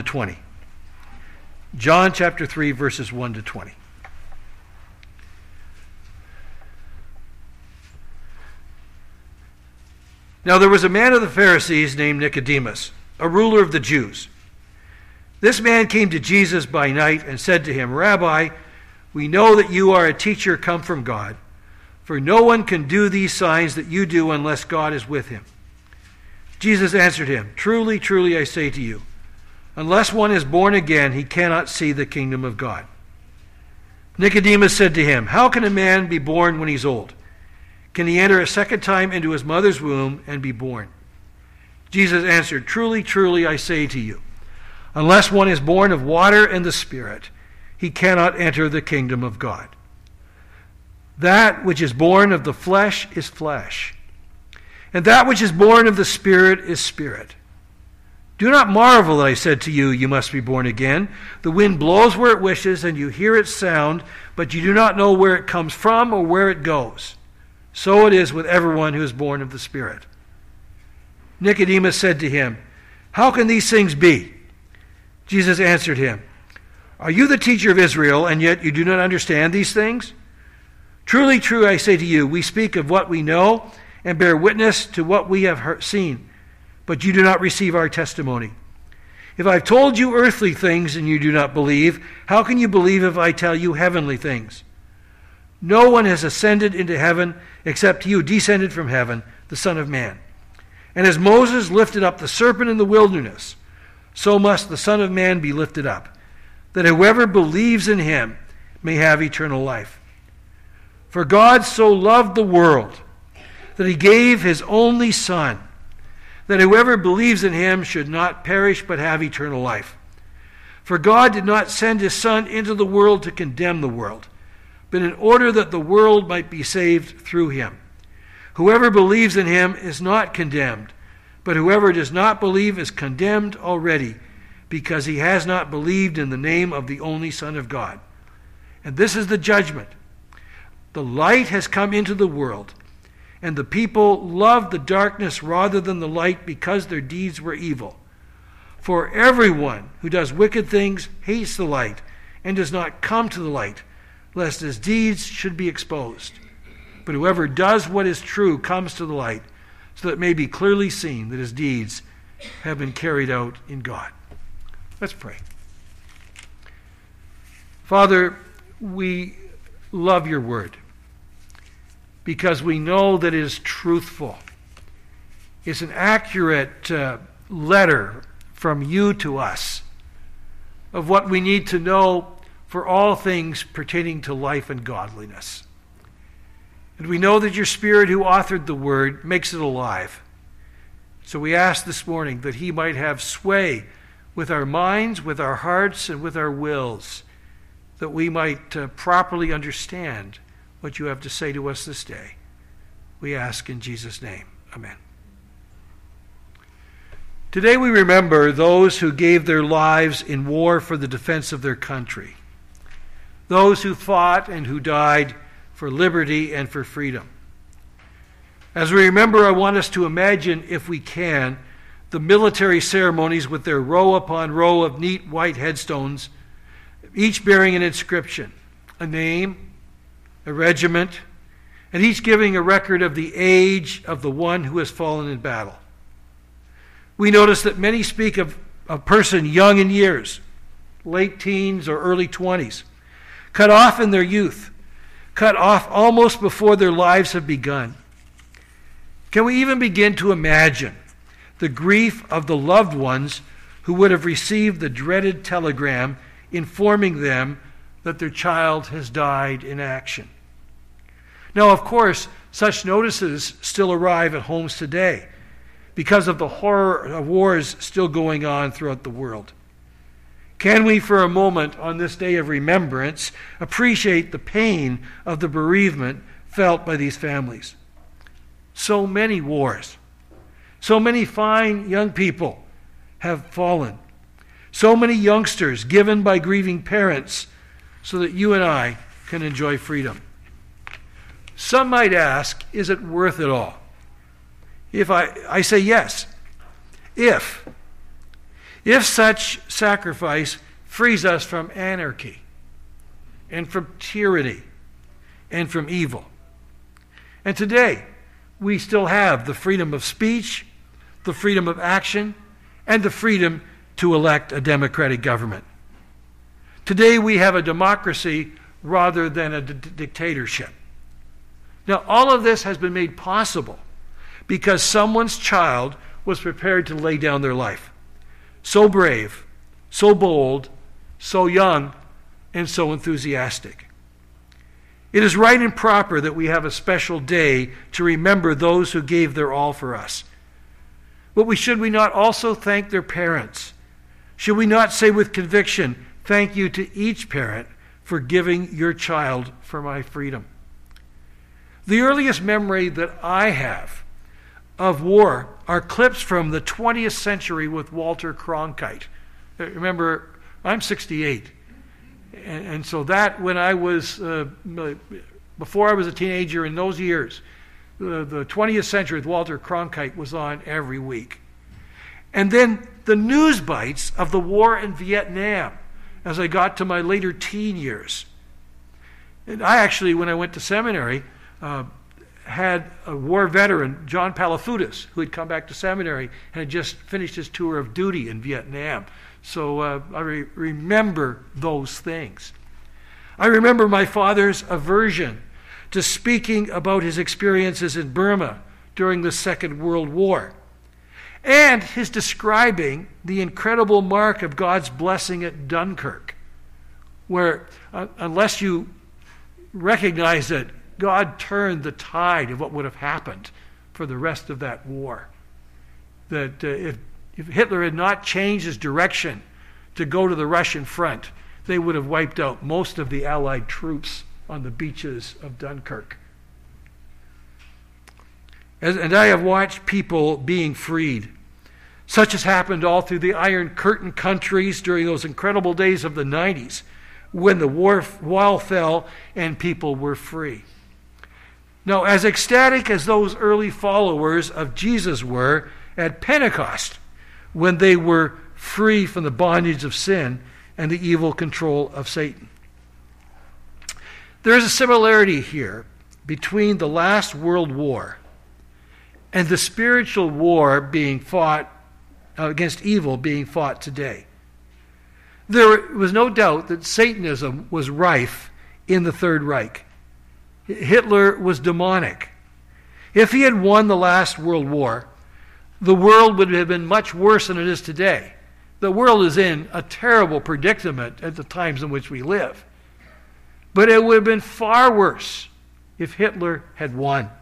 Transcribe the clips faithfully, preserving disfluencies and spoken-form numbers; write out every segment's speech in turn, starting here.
twenty. John chapter three, verses one to twenty. Now there was a man of the Pharisees named Nicodemus, a ruler of the Jews. This man came to Jesus by night and said to him, Rabbi, we know that you are a teacher come from God, for no one can do these signs that you do unless God is with him. Jesus answered him, Truly, truly, I say to you, unless one is born again, he cannot see the kingdom of God. Nicodemus said to him, How can a man be born when he's old? Can he enter a second time into his mother's womb and be born? Jesus answered, Truly, truly, I say to you, unless one is born of water and the Spirit, he cannot enter the kingdom of God. That which is born of the flesh is flesh, and that which is born of the Spirit is spirit. Do not marvel that I said to you, you must be born again. The wind blows where it wishes, and you hear its sound, but you do not know where it comes from or where it goes. So it is with everyone who is born of the Spirit. Nicodemus said to him, How can these things be? Jesus answered him, Are you the teacher of Israel, and yet you do not understand these things? Truly, true, I say to you, we speak of what we know and bear witness to what we have heard, seen, but you do not receive our testimony. If I've told you earthly things and you do not believe, how can you believe if I tell you heavenly things? No one has ascended into heaven except he who descended from heaven, the Son of Man. And as Moses lifted up the serpent in the wilderness, so must the Son of Man be lifted up, that whoever believes in him may have eternal life. For God so loved the world that he gave his only Son, that whoever believes in him should not perish but have eternal life. For God did not send his Son into the world to condemn the world, but in order that the world might be saved through him. Whoever believes in him is not condemned, but whoever does not believe is condemned already, because he has not believed in the name of the only Son of God. And this is the judgment. The light has come into the world, and the people loved the darkness rather than the light because their deeds were evil. For everyone who does wicked things hates the light and does not come to the light, lest his deeds should be exposed. But whoever does what is true comes to the light, so that it may be clearly seen that his deeds have been carried out in God. Let's pray. Father, we love your word because we know that it is truthful. It's an accurate uh, letter from you to us of what we need to know for all things pertaining to life and godliness. And we know that your Spirit who authored the word makes it alive. So we ask this morning that he might have sway with our minds, with our hearts, and with our wills, that we might uh, properly understand what you have to say to us this day. We ask in Jesus' name. Amen. Today we remember those who gave their lives in war for the defense of their country, those who fought and who died for liberty and for freedom. As we remember, I want us to imagine, if we can, the military ceremonies with their row upon row of neat white headstones, each bearing an inscription, a name, a regiment, and each giving a record of the age of the one who has fallen in battle. We notice that many speak of a person young in years, late teens or early twenties, cut off in their youth, cut off almost before their lives have begun. Can we even begin to imagine the grief of the loved ones who would have received the dreaded telegram informing them that their child has died in action? Now, of course, such notices still arrive at homes today because of the horror of wars still going on throughout the world. Can we, for a moment on this day of remembrance, appreciate the pain of the bereavement felt by these families? So many wars, so many fine young people have fallen, so many youngsters given by grieving parents so that you and I can enjoy freedom. Some might ask, is it worth it all? If I, I say yes. If. If such sacrifice frees us from anarchy and from tyranny and from evil. And today, we still have the freedom of speech, the freedom of action, and the freedom to elect a democratic government. Today, we have a democracy rather than a d- dictatorship. Now, all of this has been made possible because someone's child was prepared to lay down their life. So brave, so bold, so young, and so enthusiastic. It is right and proper that we have a special day to remember those who gave their all for us. But we should we not also thank their parents? Should we not say with conviction, thank you to each parent for giving your child for my freedom? The earliest memory that I have of war are clips from the twentieth century with Walter Cronkite. Remember, I'm sixty-eight. And, and so that when I was, uh, before I was a teenager in those years, the, the twentieth century with Walter Cronkite was on every week. And then the news bites of the war in Vietnam as I got to my later teen years. And I actually, when I went to seminary, uh, had a war veteran, John Palafoudis, who had come back to seminary and had just finished his tour of duty in Vietnam. So uh, I re- remember those things. I remember my father's aversion to speaking about his experiences in Burma during the Second World War, and his describing the incredible mark of God's blessing at Dunkirk, where uh, unless you recognize that God turned the tide of what would have happened for the rest of that war, that uh, if If Hitler had not changed his direction to go to the Russian front, they would have wiped out most of the Allied troops on the beaches of Dunkirk. As, and I have watched people being freed. Such has happened all through the Iron Curtain countries during those incredible days of the nineties, when the war wall fell and people were free. Now, as ecstatic as those early followers of Jesus were at Pentecost, when they were free from the bondage of sin and the evil control of Satan. There is a similarity here between the last world war and the spiritual war being fought uh, against evil being fought today. There was no doubt that Satanism was rife in the Third Reich. Hitler was demonic. If he had won the last world war, the world would have been much worse than it is today. The world is in a terrible predicament at the times in which we live. But it would have been far worse if Hitler had won.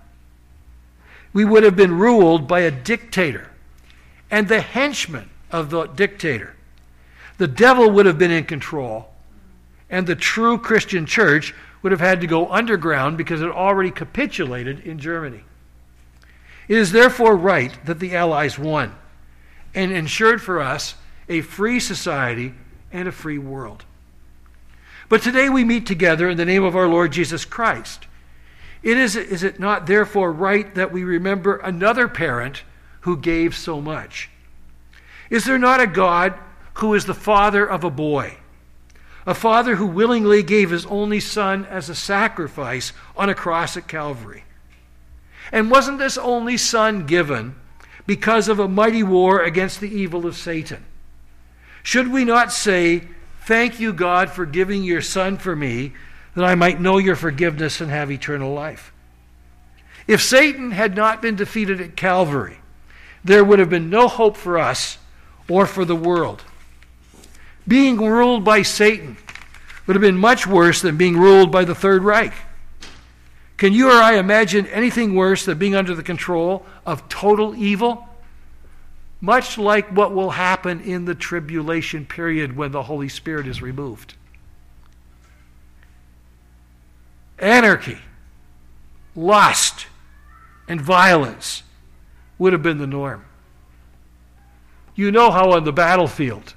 We would have been ruled by a dictator and the henchmen of the dictator. The devil would have been in control, and the true Christian church would have had to go underground because it already capitulated in Germany. It is therefore right that the Allies won and ensured for us a free society and a free world. But today we meet together in the name of our Lord Jesus Christ. It is, is it not therefore right that we remember another parent who gave so much? Is there not a God who is the father of a boy, a father who willingly gave his only son as a sacrifice on a cross at Calvary? And wasn't this only son given because of a mighty war against the evil of Satan? Should we not say, thank you, God, for giving your son for me, that I might know your forgiveness and have eternal life? If Satan had not been defeated at Calvary, there would have been no hope for us or for the world. Being ruled by Satan would have been much worse than being ruled by the Third Reich. Can you or I imagine anything worse than being under the control of total evil? Much like what will happen in the tribulation period when the Holy Spirit is removed. Anarchy, lust, and violence would have been the norm. You know how on the battlefield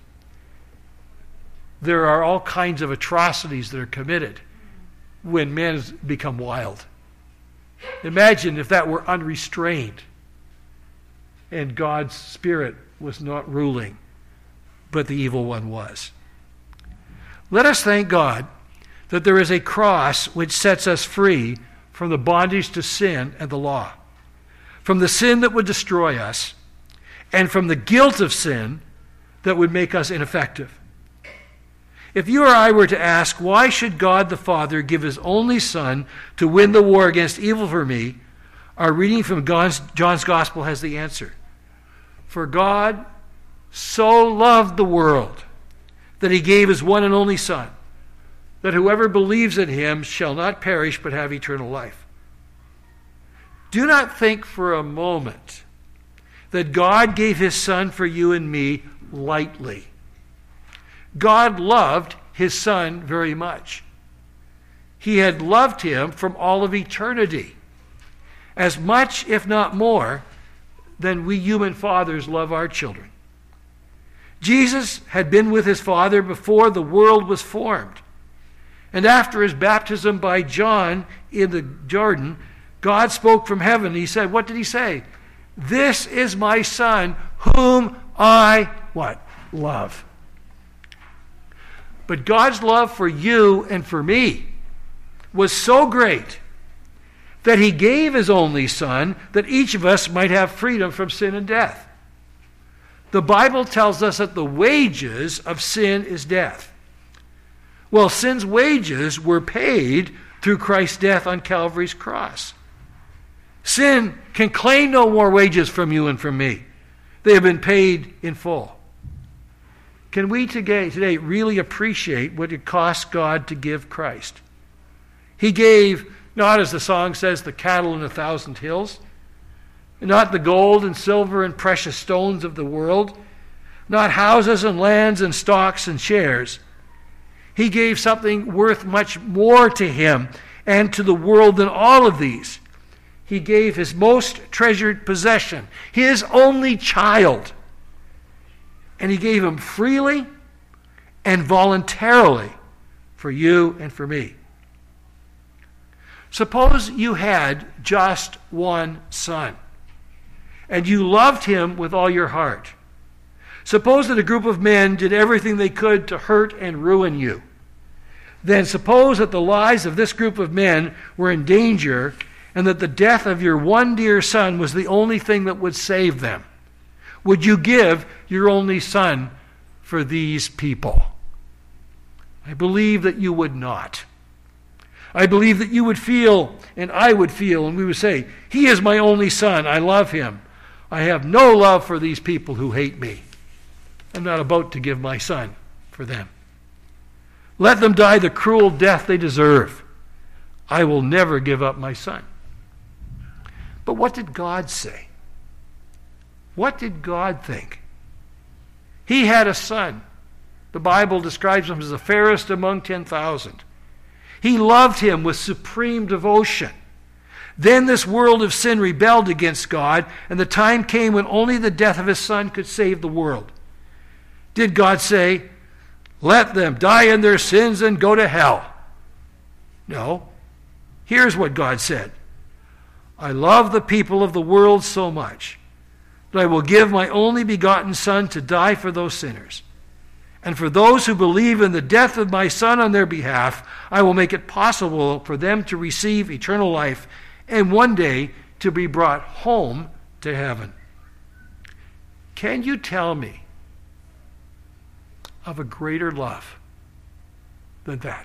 there are all kinds of atrocities that are committed when men become wild. Imagine if that were unrestrained and God's Spirit was not ruling. but the evil one was. Let us thank God that there is a cross which sets us free from the bondage to sin and the law, from the sin that would destroy us, and from the guilt of sin that would make us ineffective. If you or I were to ask, why should God the Father give his only Son to win the war against evil for me, our reading from John's, John's Gospel has the answer. For God so loved the world that he gave his one and only Son, that whoever believes in him shall not perish but have eternal life. Do not think for a moment that God gave his Son for you and me lightly. God loved his Son very much. He had loved him from all of eternity, as much, if not more, than we human fathers love our children. Jesus had been with his Father before the world was formed. And after his baptism by John in the Jordan, God spoke from heaven. He said, what did he say? This is my Son, whom I, what? Love. But God's love for you and for me was so great that he gave his only Son that each of us might have freedom from sin and death. The Bible tells us that the wages of sin is death. Well, sin's wages were paid through Christ's death on Calvary's cross. Sin can claim no more wages from you and from me. They have been paid in full. Can we today, today really appreciate what it cost God to give Christ? He gave, not as the song says, the cattle in a thousand hills, not the gold and silver and precious stones of the world, not houses and lands and stocks and shares. He gave something worth much more to him and to the world than all of these. He gave his most treasured possession, his only child. And he gave him freely and voluntarily for you and for me. Suppose you had just one son, and you loved him with all your heart. Suppose that a group of men did everything they could to hurt and ruin you. Then suppose that the lives of this group of men were in danger, and that the death of your one dear son was the only thing that would save them. Would you give your only son for these people? I believe that you would not. I believe that you would feel, and I would feel, and we would say, he is my only son. I love him. I have no love for these people who hate me. I'm not about to give my son for them. Let them die the cruel death they deserve. I will never give up my son. But what did God say? What did God think? He had a son. The Bible describes him as the fairest among ten thousand. He loved him with supreme devotion. Then this world of sin rebelled against God, and the time came when only the death of his son could save the world. Did God say, let them die in their sins and go to hell? No. Here's what God said. I love the people of the world so much that I will give my only begotten Son to die for those sinners. And for those who believe in the death of my Son on their behalf, I will make it possible for them to receive eternal life and one day to be brought home to heaven. Can you tell me of a greater love than that?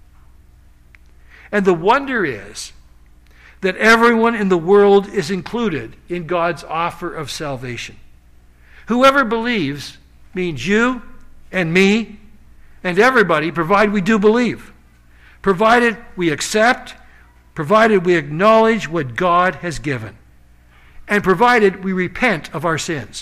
And the wonder is that everyone in the world is included in God's offer of salvation. Whoever believes means you and me and everybody, provided we do believe, provided we accept, provided we acknowledge what God has given, and provided we repent of our sins.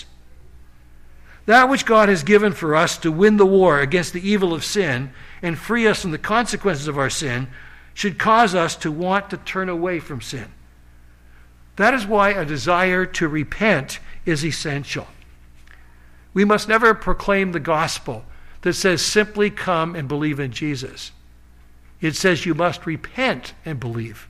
That which God has given for us to win the war against the evil of sin and free us from the consequences of our sin should cause us to want to turn away from sin. That is why a desire to repent is essential. We must never proclaim the gospel that says simply come and believe in Jesus. It says you must repent and believe.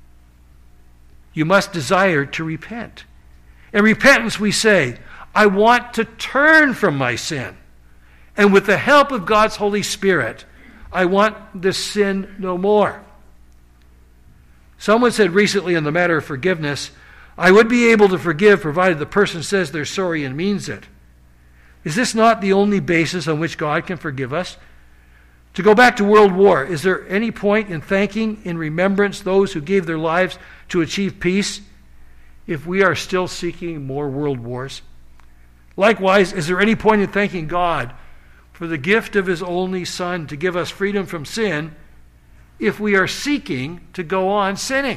You must desire to repent. In repentance we say, I want to turn from my sin And with the help of God's Holy Spirit, I want this sin no more. Someone said recently on the matter of forgiveness, I would be able to forgive provided the person says they're sorry and means it. Is this not the only basis on which God can forgive us? To go back to World War, is there any point in thanking in remembrance those who gave their lives to achieve peace if we are still seeking more world wars? Likewise, is there any point in thanking God for the gift of his only Son to give us freedom from sin if we are seeking to go on sinning?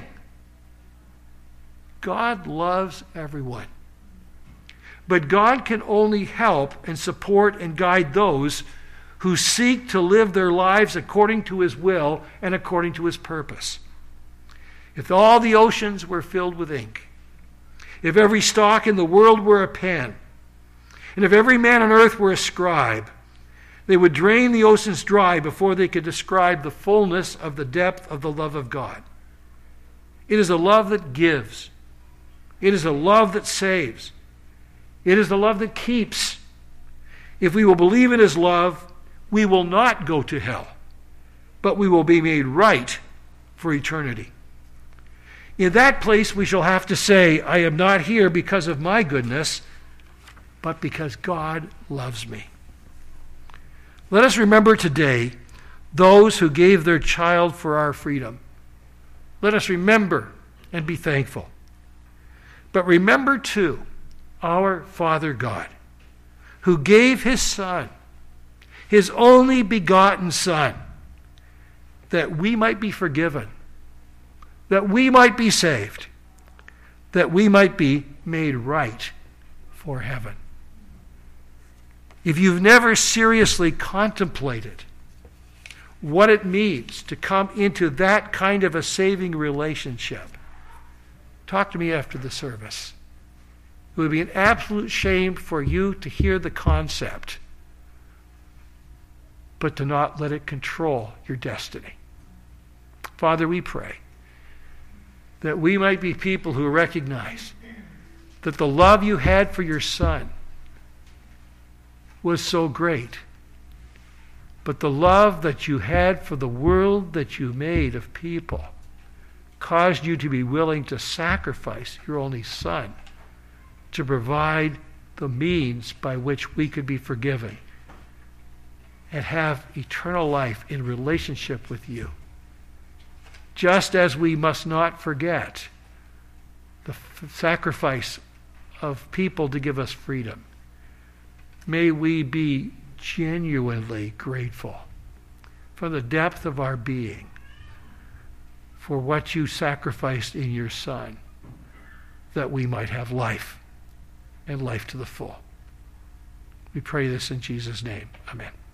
God loves everyone. But God can only help and support and guide those who seek to live their lives according to his will and according to his purpose. If all the oceans were filled with ink, if every stalk in the world were a pen, and if every man on earth were a scribe, they would drain the oceans dry before they could describe the fullness of the depth of the love of God. It is a love that gives. It is a love that saves. It is the love that keeps. If we will believe in his love, we will not go to hell, but we will be made right for eternity. In that place, we shall have to say, I am not here because of my goodness, but because God loves me. Let us remember today those who gave their child for our freedom. Let us remember and be thankful. But remember, too, our Father God, who gave his Son, his only begotten Son, that we might be forgiven, that we might be saved, that we might be made right for heaven. If you've never seriously contemplated what it means to come into that kind of a saving relationship, talk to me after the service. It would be an absolute shame for you to hear the concept, but to not let it control your destiny. Father, we pray that we might be people who recognize that the love you had for your Son was so great, but the love that you had for the world that you made of people caused you to be willing to sacrifice your only Son to provide the means by which we could be forgiven and have eternal life in relationship with you. Just as we must not forget the f- sacrifice of people to give us freedom, may we be genuinely grateful from the depth of our being for what you sacrificed in your Son, that we might have life and life to the full. We pray this in Jesus' name. Amen.